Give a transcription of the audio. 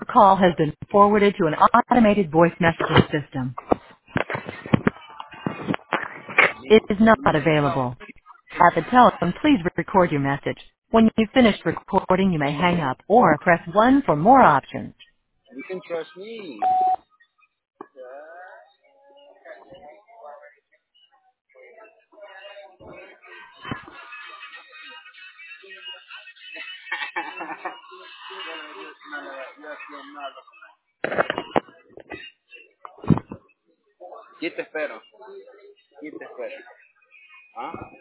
call has been forwarded to an automated voice messaging system. It is not available. At the tone, please record your message. When you've finished recording, you may hang up or press 1 for more options. You can trust me. Aquí te espero. Aquí te espero. ¿Ah?